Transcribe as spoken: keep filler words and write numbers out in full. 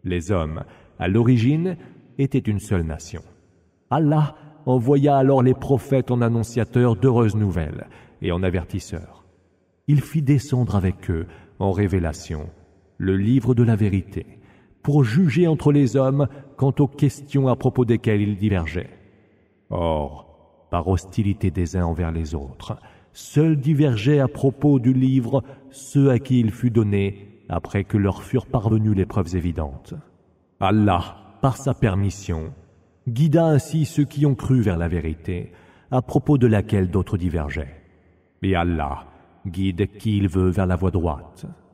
Les hommes, à l'origine, étaient une seule nation. Allah envoya alors les prophètes en annonciateurs d'heureuses nouvelles et en avertisseurs. Il fit descendre avec eux, en révélation, le livre de la vérité, pour juger entre les hommes quant aux questions à propos desquelles ils divergeaient. Or, par hostilité des uns envers les autres, seuls divergeaient à propos du livre ceux à qui il fut donné après que leur furent parvenues les preuves évidentes. Allah, par sa permission, guida ainsi ceux qui ont cru vers la vérité, à propos de laquelle d'autres divergeaient. Et Allah guide qui il veut vers la voie droite.